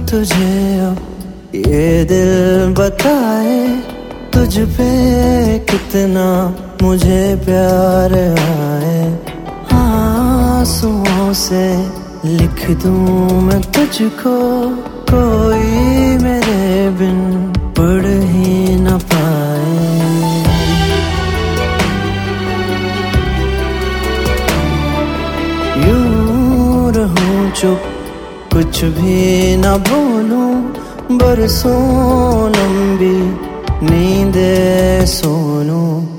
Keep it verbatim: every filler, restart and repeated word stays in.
तुझे अब ये दिल बताए तुझ पे कितना मुझे प्यार आए। आंसुओं से लिख दूं मैं तुझको, कोई मेरे बिन पढ़ ही न पाए। यूं रहूं चुप, कुछ भी न बोलूं, बरसों लंबी नींदे सोनूं।